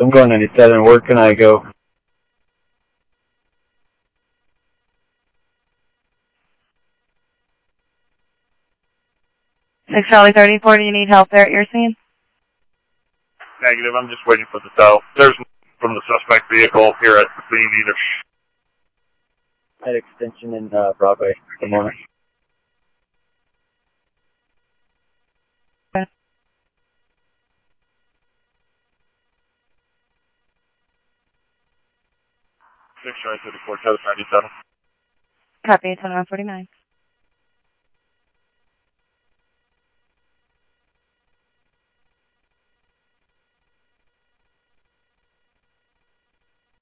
I'm going 97. Where can I go? Six Charlie 34, do you need help there at your scene? Negative, I'm just waiting for the tow. There's from the suspect vehicle here at the scene either. At extension in Broadway at the moment. Okay. 6 Charlie 34, tow 97. Copy, 10-149.